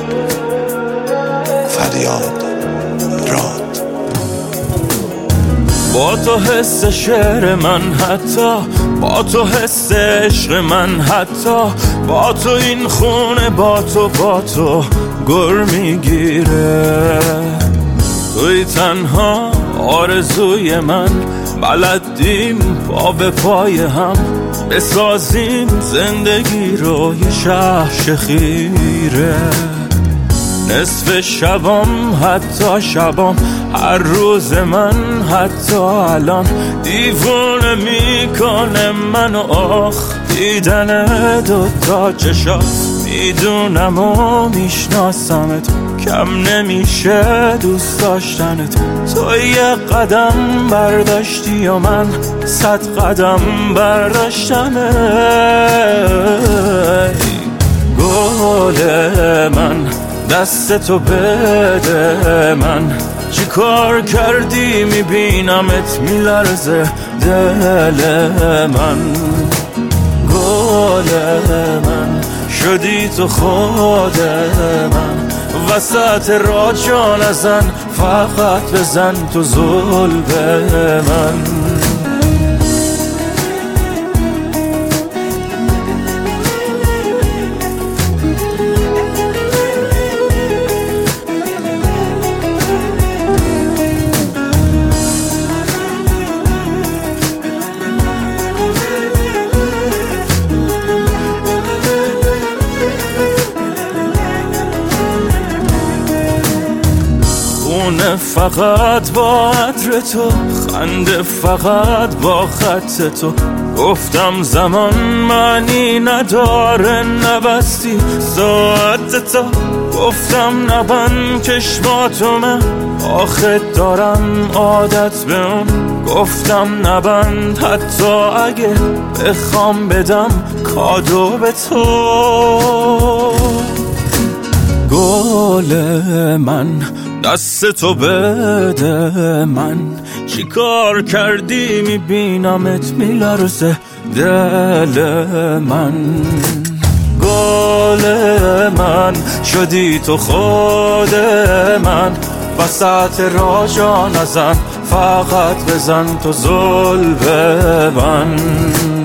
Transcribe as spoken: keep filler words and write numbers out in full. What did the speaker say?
فریاد راد. با تو حس شعر من، حتی با تو حس عشق من، حتی با تو این خونه، با تو با تو گر میگیره. توی تنها آرزوی من، بلدیم پا به پای هم بسازیم زندگی رو یه شهر خیره. نصف شبام، حتی شبام، هر روز من، حتی الان دیوونه میکنه منو. آخ دیدن دوتا چشات، میدونم و میشناسمت، کم نمیشه دوست داشتنت. تو یه قدم برداشتی و من صد قدم برداشتمه. گل من دستتو بده من، چی کار کردی میبینمت میلرزه دل من. گل من شدی تو خود من، وسط راه جا نزن، فقط بزن تو زلف من. خونه فقط با عطر تو، خنده فقط با خط تو. گفتم زمان معنی نداره، نبستی ساعت تو. گفتم نبند چشماتو، من آخه دارم عادت به اون. گفتم نبند حتی اگه بخوام بدم کادو به تو. گل من دستتو بده من، چی کار کردی میبینمت میلرزه دل من. گل من شدی تو خود من، وسط راه جا نزن، فقط بزن تو زلف من.